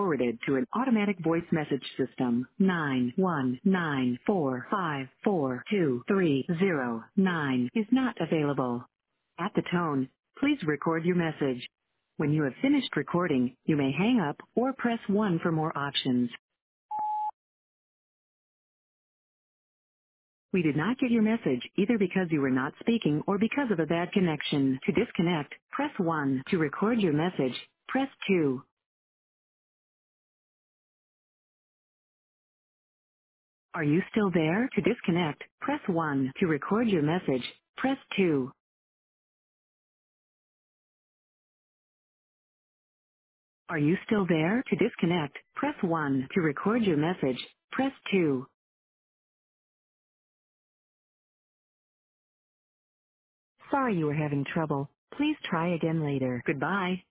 forwarded to an automatic voice message system. 919454230 is not available. At the tone, please record your message. When you have finished recording, you may hang up or press 1 for more options. We did not get your message either because you were not speaking or because of a bad connection. To disconnect, press 1. To record your message, press 2. Are you still there? To disconnect, press 1. To record your message, press 2. Are you still there? To disconnect, press 1. To record your message, press 2. Sorry you were having trouble. Please try again later. Goodbye.